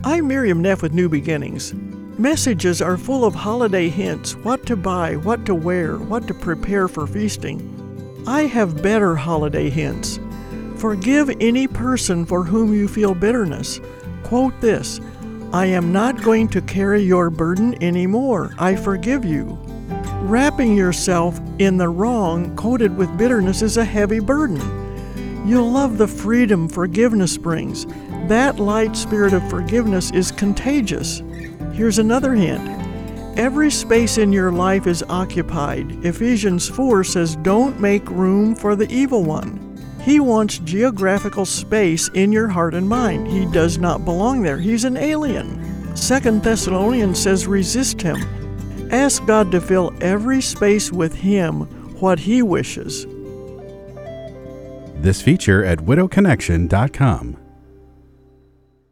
I'm Miriam Neff with New Beginnings. Messages are full of holiday hints, what to buy, what to wear, what to prepare for feasting. I have better holiday hints. Forgive any person for whom you feel bitterness. Quote this, "I am not going to carry your burden anymore. I forgive you." Wrapping yourself in the wrong coated with bitterness is a heavy burden. You'll love the freedom forgiveness brings. That light spirit of forgiveness is contagious. Here's another hint. Every space in your life is occupied. Ephesians 4 says, "Don't make room for the evil one." He wants geographical space in your heart and mind. He does not belong there. He's an alien. 2 Thessalonians says, "Resist him." Ask God to fill every space with Him, what He wishes. This feature at widowconnection.com.